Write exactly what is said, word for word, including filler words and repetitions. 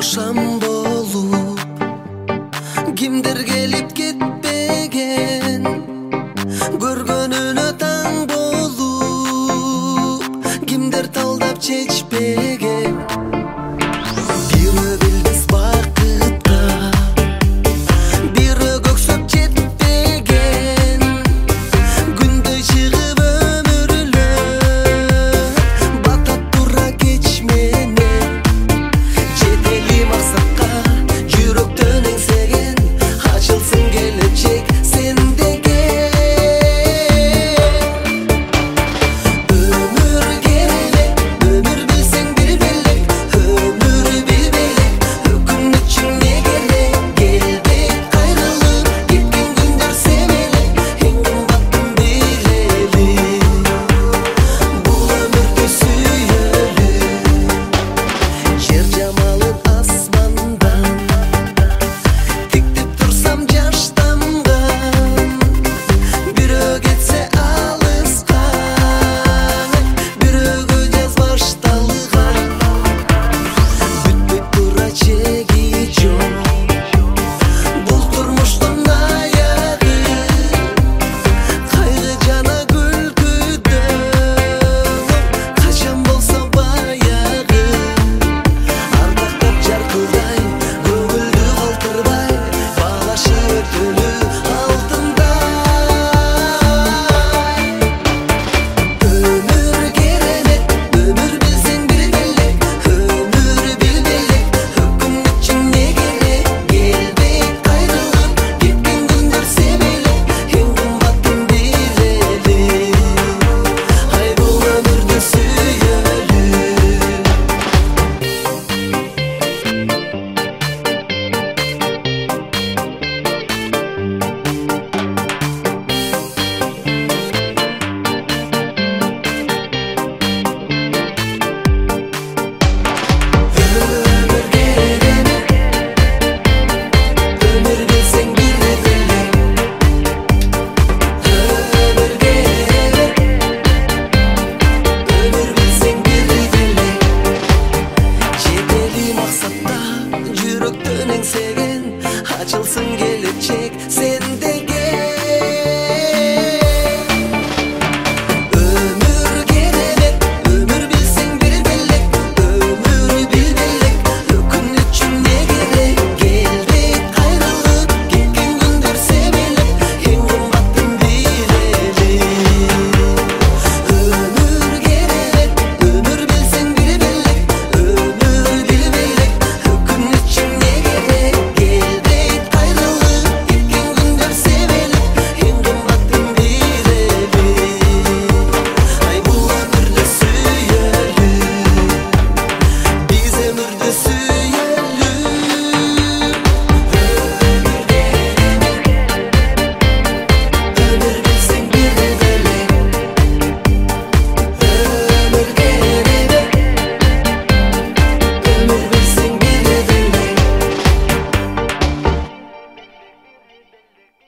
кошам болуп кимдер келип кетпеген, көргөнүнө таң болуп кимдер талдап чечпеген. Бирөө билбес бакытка, бирөө көксөп жетпеген, күндөй чыгып өмүрлөп батат тура кеч менен. Жетели максатка жүрөктөн эңсеген, ачылсын келечек сендеге. Өмүр керек, өмүр билсең бир белек, өмүр билбелек, өкүнүчүң не керек? Келбей кайрылып кеткен күндөр семелек, эң кымбатын билели. Бул өмүрдү сүйөлү, жер жамалын асмандан тиктеп турсам жаш тамган. Бирөө кетсе алыска, бирөөгө жаз башталган. Бүтпөй тура чеги жок бул турмуштун аягы, кайгы жана күлкүдө качан болсо баягы. Ардактап жаркылдай, көңүлдү калтырбай, баалаша өтөлү алтындай. Өмүр керемет, өмүр билсең бир белек, өмүр билбелек, өкүнүчүң не керек? Келбей кайрылып кеткен күндөр семелек, эң кымбатын билели. Ай бул өмүрдү сүйөлү. Өмүр керемет, өмүр билсең бир белек, өмүр керемет, өмүр билсең бир белек. Жетели максатта жүрөктөн эңсеген, ачылсын келечек